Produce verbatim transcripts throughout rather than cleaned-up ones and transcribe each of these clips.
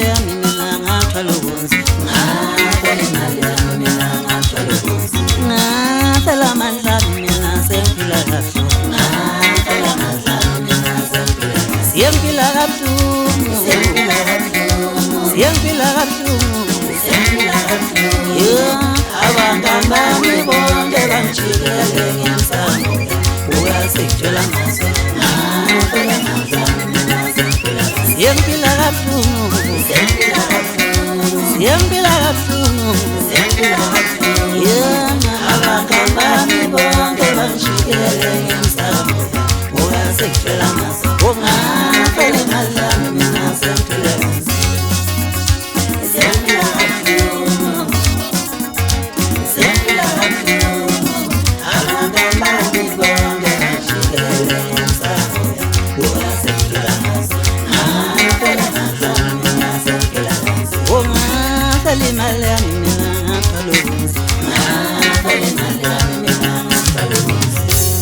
yami mina ngathwala ubunzi, ngathwala imali yami mina ngathwala ubunzi, ngathwala amandla ami mina sengiphila kahle, ngathwala amandla ami mina sengiphila kahle, siyaphila kabuhlungu, siyaphila kabuhlungu, siyaphila kabuhlungu, siyaphila kabuhlungu, yeah, abangani bami bonke bangijikele ngemsamo, buka sekutshela ngaso, ngathwala amandla ami mina sengiphila kahle, siyaphila kabuhlungu, siyaphila kabuhlungu, siyaphila kabuhlungu, siyaphila kabuhlungu, yeah, abangani bami bonke bangijikele ngemsamo, buka sekutshela ngaso, ngathwala imali yami mina sengiphila kahle, siyaphila kabuhlungu, siyaphila kabuhlungu, abangani bami bonke bangijikele ngemsamo, buka sekutshela ngaso, ngathwala amandla ami mina sengiphila kahle, ngathwala imali yami mina ngathwala ubunzi, ngathwala imali yami mina ngathwala ubunzi.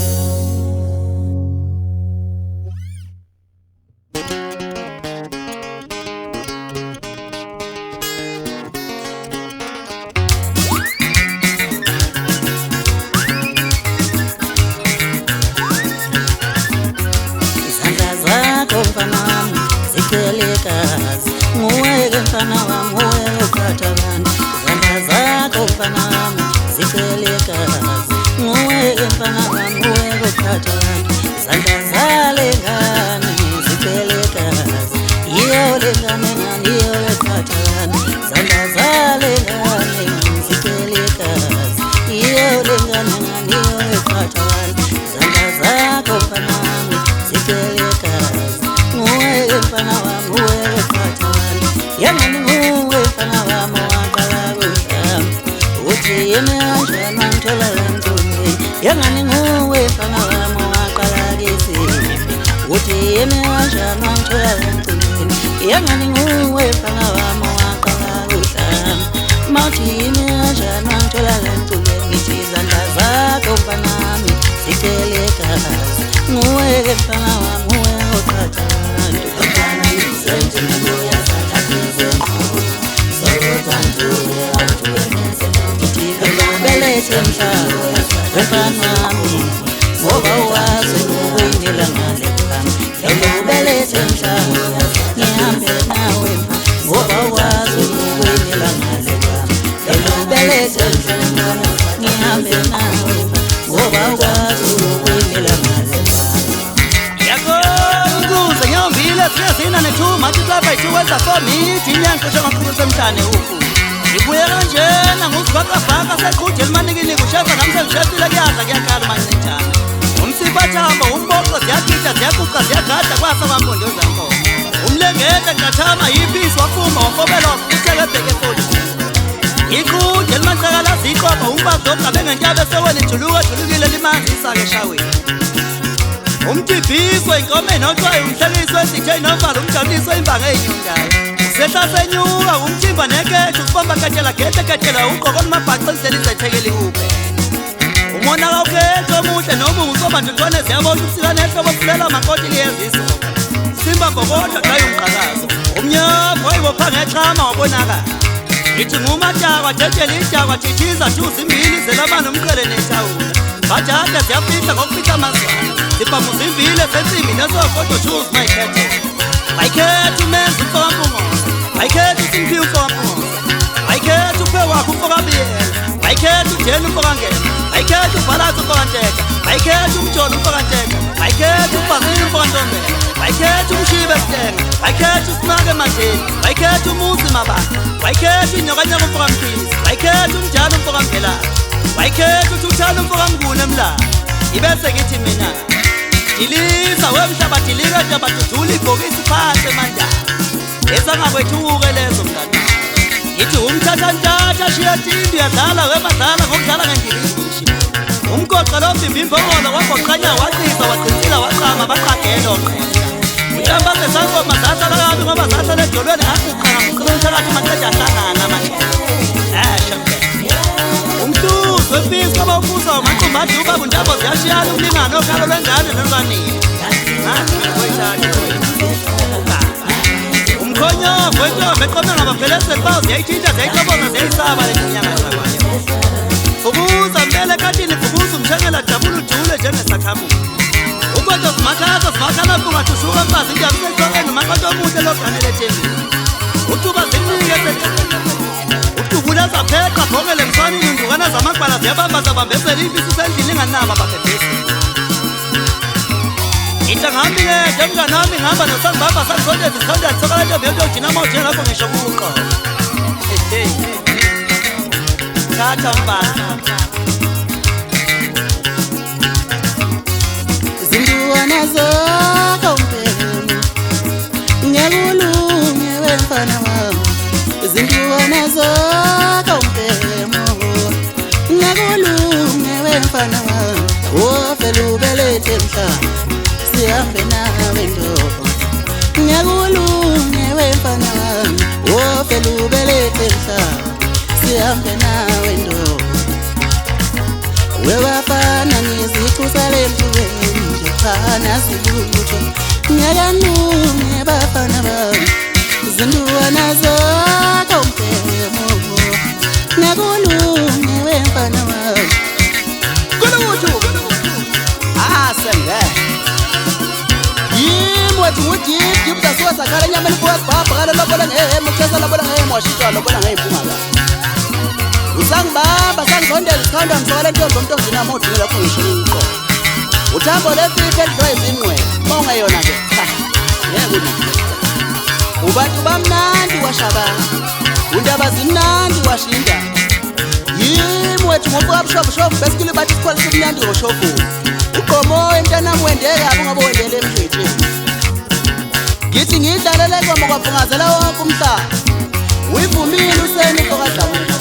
Izandla zakho mfana wami zigcwele igazi, nguwe-ke mfana wami, nguwe ophatha abantu. Izandla zakho mfana wami zigcwele igazi, nguwe-ke mfana wami, nguwe ophatha abantu. Izandla zale ngane zigcwele igazi, yiyo le ngane ngane, yiyo ephatha abantu. Izandla zale ngane zigcwele igazi, yiyo le ngane ngane, yiyo ephatha abantu. Izandla zakho mfana wami zigcwele igazi, nguwe mfana wami, nguwe ophatha abantu. Yangani nguwe mfana wami owaqala kuhlamba, uthi yena kanjani wangithola la ntombi. Yangani nguwe mfana wami owaqala kisimbi, uthi yena kanjani wangithola la ntombi. Yangani nguwe mfana wami owaqala kuhlamba, mawuthi yena kanjani wangithola la ntombi. Ngithi izandla zakho mfana wami zigcwele igazi, nguwe mfana wami, nguwe ophatha abantu. Mfana ngisenze ngibuya sathathize nkulu, sokuthantule awuthuke ngeselo. Ngithi belethe mhlaba wemfana wami, ngoba wazi ukuyinela ngale khama. Belethe mhlaba ngihambe nawe, ngoba wazi ukuyinela ngale khama. Belethe mhlaba ngihambe nawe, ngoba wazi ukuyinela ngale khama. Yakuze nyombile siyazina nethuma titapa ituwenza for me, tinyanko shangakhulu semhlane uku. Ibuye kanjena nguzibhakabhaka seqhude elimanikini kushefa nami sengishefile kuyadla kuyakhala mancinjana. Umsibathamba umboko ziyagida ziyaquqa ziyagada kwasa kwampondoza nkomo. Umlengete ngathama yipisi wafuma wafobela wakuthele bheke foli. Iqhude elimanqakala ziqoba umbazoqa bengentyabe sewena ijuluka julukile limanzi isake shaweni. Umtibhiso inkomo enoxwayo umhlekiswe esithe inovalo umjabuliso imbanga eyinyundayo. Sehla senyuka umthimba nekethe usibamba katshela gethe katshela uqoko olumabhaca endlela izethekeli ube. Umona kawukhethe omuhle noma ungusoba ntutwane ziyabona ubusika nehlobo silela makoti liyeziso. Simba ngokodwa qayo umqhakazo. Umnyama wayibopha ngexhama wabonakala. Ithi ngumatakwa jetshela idakwa thithiza thuza imbili zelabana umqele nethawula. Bajada ziyafihla ngokufihla amazwana. Sibhamuza imvile sensimbi nesokodwa thuza mayikhethe. Mayikhethe umenzi umfokampungoza, mayikhethe usimpiwe umfokampungoza, mayikhethe uphe wakho umfokabiyela, mayikhethe ujeni umfokangena, mayikhethe ubhalazi umfokanteka, mayikhethe umjolo umfokanteka, mayikhethe ubhazile umfokantombela, mayikhethe umshibe sitenga, mayikhethe usinake emanzini, mayikhethe umuzi mabanga, mayikhethe inyokanyaka umfokamphisi, mayikhethe umjalo umfokamvelana, mayikhethe uthuthana umfokamnguni emlanga. Ibese ngithi mina Dilisa wemhlaba dilika nje bathuthula ibhokisi phansi emandala. Esangakwethuke lezo mngani. Yithi umthatha ntatha shiya tindi yadlala wemadlala ngokudlala ngendilishi. Umgoqa lo mbimbi imbongolo wagoqanya waqiza waqintsila waqama baqagela oqhela. Utamba sesangoma zathala kabi ngoba zathala edolweni aquqa ngaquqa umthakathi maqeda ahlangana manje. Eh shambe. Umhluzo wefisi kaba ufuza umaqumbathi ubaba uNtambo ziyashiyana umlingano okhalo lwengane nelwanini. Ngathi ngikwethathe umkhonyovu wentombi beqome ngabaphelese bawo ziyayithinta ziyayixoboza ziyayisaba le nyanga zakwayo ubuza mbele katini kubuza umshengela dabula ujule njengesakhamu ukodwa simakhaza simakhala kungathushuka mfazi indaba isehlokeni umakhoto omuhle loganele ethembini utuba zinike utubula zapheqa bhongele mswanini indukana zamagwala ziyabamba zabambezela imfisi usendlini inganaba baphethesi itangihambile njemnganami ngihamba nosangibamba sangisondeza isondela sokala ntombi yentojinama ujengakho ngisho kuqo thatha mfana zinduwana zakho mpemu ngiyakulunge wemfana wami zinduwana zakho mpemu ngiyakulunge wemfana wami wofela ubelethe mhlaba sihambe nawe ndobo ngiyakulunge wemfana wami wofela ubelethe mhlaba sihambe nawe ndobo wewafana ngizicusale empilweni nje phana silutho ngiyakulunge bafana bami zinduwana zakho mpemo ngiyakulunge wemfana wami kulutho asenge yimwe tungujip jipta suwa sakala nyamani kuwa papa kada lobola ngehe mcheza lobola ngehe mwashitwa lobola ngehe mpumala usangibamba sangizondela isikhanda ngisokala ntombi omntombi zinamoto ngela kungishilo uqo uthambo lefithe lidrive inqwe mongayona ke cha ngeke ubantu bamnandi washabana undaba zimnandi washinda yimi wethu ngokuba bushofu shofu besikile bathi sikhwalisa umnandi ngoshofu uqomo entanami wendeka abo ngabe wendele emhletheni ngithi ngidlalele kwamo kwafungazela wonke umhlaba uyivumile useni kokadlamuka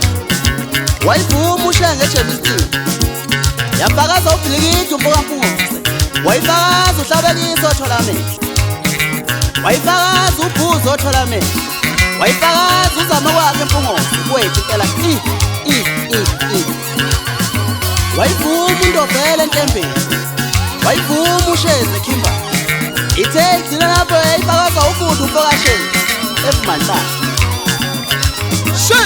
wayivuma ushenge ejemistini yafakaza ubhilikithi umfokampungoze wayifakaza uhlabekisa otholamehlo wayifakaza ubhuzo otholamehlo wayifakaza uzama kwakhe empungoze kwethu impela i i i i wayivuma indovele entembeni wayivuma usheze ekhimba ithe igcina lapho yayifakaza ubudu umfokasheni evumanhlaba she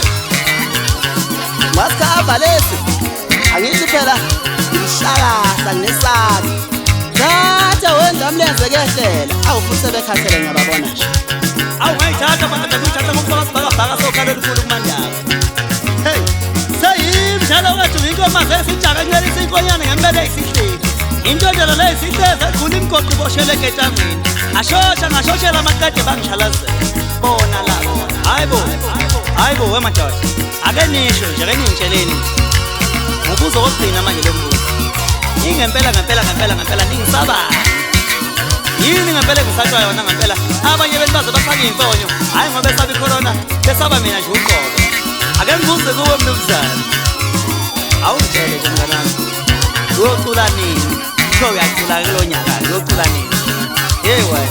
masikava lesi angithi phela ngishakasa nginesaka thatha wenza mlenze kehlela awufuthi sebekhathele ngiyababona nje awungayithatha bakade kuyithatha ngokufaka sibhakabhaka sokhalela ufuna ukumandaba hey seyimdlalo wethu ngiyinkomazi esijaka ncelisa inkonyane ngempela isihleli intondelo le isihleza ekhula imgoqo iboshele eketangweni ashosha ngashoshela amaqede bangishalazela bona labo hayibo hayibo wemadoda ake nisho nje ake ningitsheleni ngokuzo kokugcina manje lembuzo ingempela ngempela ngempela ngempela ningisabani yini ngempela ngisatshwa yona ngempela abanye benbaze bafaka imfonyo hayi ngoba besaba icorona besaba mina nje uqobo ake ngibuze kuwe mnumzane awungitshele nje mnganami uyocula nini kho uyacula kulo nyaka uyocula nini hey we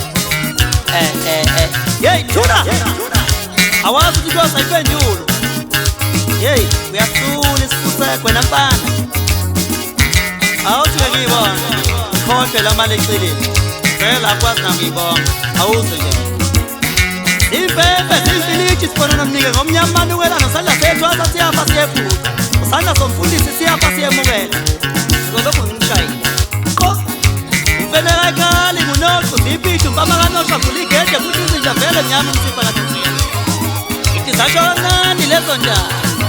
eh eh eh hey thuna awazi ukuthi wasayiphendulo hey uyasula isifusekwe nampana awuthi ngiyibona khonke lamali eceleni phela kwazi ngiyibona awuze nje impempe zimfilithi sibona nomnike ngomnyamana ukwela nosala sethu asasiyafa siyefuka usana somfundisi siyafa siyemukela ngolokho ngishayile qo impela ekhali ngunoqo ziphithi umpama kanosha kuligede futhi izinja vele nyama umsipa kaNozini izasho kancane lezo njalo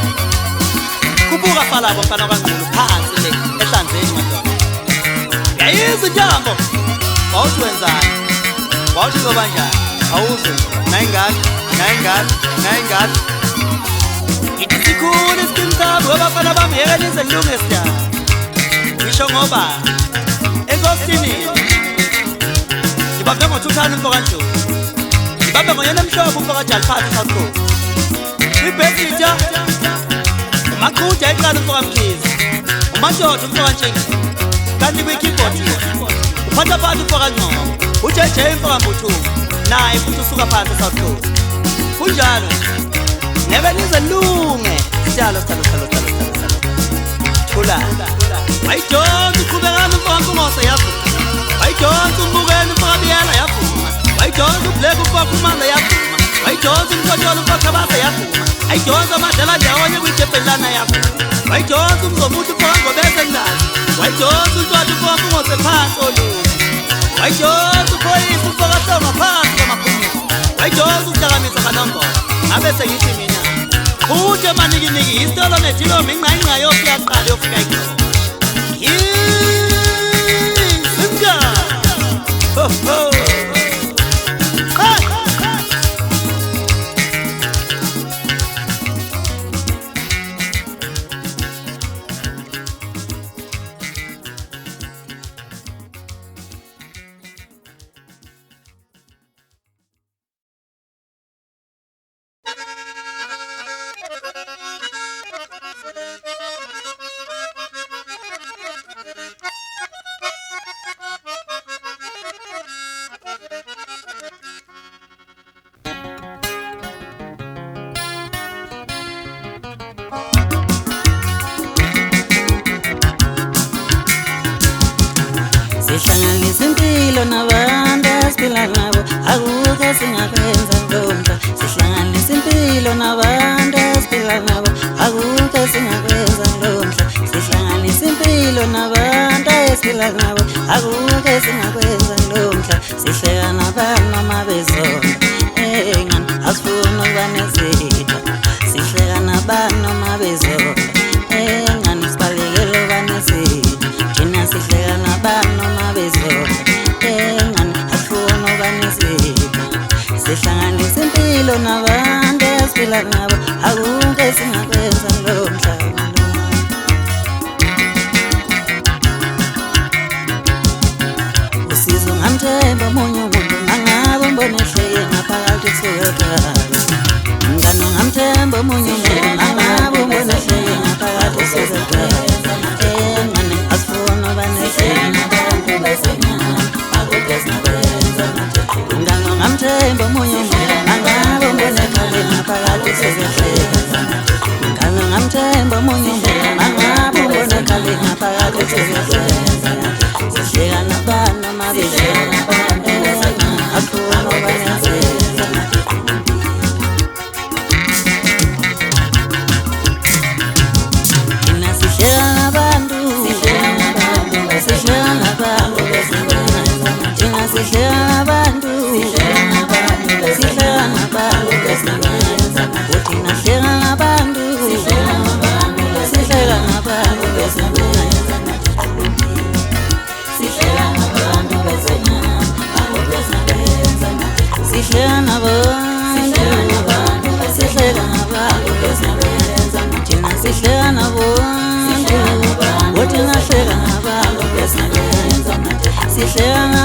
kubuka falabo mfana kaNgqulu phansi le ehlanzeni madoda yayizi njambo wawuthi wenzani wawuthi ngoba njani awuze nayingani nayingani nayingani ithi sikhulu isimthambo wabafana bami yeke nize nilunge sidala ngisho ngoba enkosini ngibambe ngothuthana umfokaNdlovu ngibambe ngoyena mhlobo umfokaJaliphathi South Coast ibhekitha umaqhuja eqala umfokamkhizi umadoda umfokaNtsheni kanti kwi-keyboard uphatha phansi umfokaNgcobo ujeje umfokambuthungu naye futhi usuka phansi eSouth Coast kunjalo ngeke nize lunge sitalo sitalo sitalo sitalo sitalo thula wayidonsa uqhubekana umfokaNkungose yavuma wayidonsa umbukeni umfokabiyela yavuma wayidonsa ublack umfokakhumalo yavuma wayijonza umkotsholo ukwakhabase yavuma ayijonza amadlala ndawonye kwijebhelana yavuma wayijonza umzomuthi ufongo bese ndazi wayijonza untwala ufongo ungosephansi olumu wayijonza uphoyisa ufokasonga phansi kwamaphumulo wayijonza usidakamisa kanombolo ngabe sengithi mina uje manikiniki isitolo nejilombe ingqayingqa yofi yaqala yofika ikhona Simga ho ho Sihlanganisa impilo nabantu esiphila nabo akukho singakwenza lomhla sihlanganisa impilo nabantu esiphila nabo akukho singakwenza lomhla sihlanganisa impilo nabantu esiphila nabo akukho singakwenza lomhla sihleka nabantu noma bezonda engani asifuni ukuba nezitha sihleka nabantu noma bezonda engani sibalekele ukuba nezitha thina sihleka nabantu noma bezonda engani asifuni ukuba nezitha sihlanganisa impilo nabantu esiphila nabo akukho singakwenza lomhla usizo ngamthemba omunye umuntu mangabe mbone ehleke ngaphakathi esukakhaya mngani ngamthemba omunye umuntu mangabe mbone ehleke ngaphakathi esukakhaya engani asifuni ukuba nehleke nabantu besenyama akukho singakwenza mngani ngamthemba omunye umuntu mangabe mbone ehleke ngaphakathi esukakhaya mngani ngamthemba omunye umuntu mangabe mbone ehleke ngaphakathi esukakhaya sihleka nabantu noma bezonda asifuni ukuba nezitha thina sihleka nabantu sihleka nabantu sihleka nabantu thina sihleka nabantu sihleka nabantu sihleka nabantu thina sihleka nabantu sihleka nabantu sihleka nabantu sihleka nabantu besenyama akukho singakwenza sihleka nabantu sihleka nabantu besenyama thina sihleka nabantu thina sihleka nabantu besenyama sihleka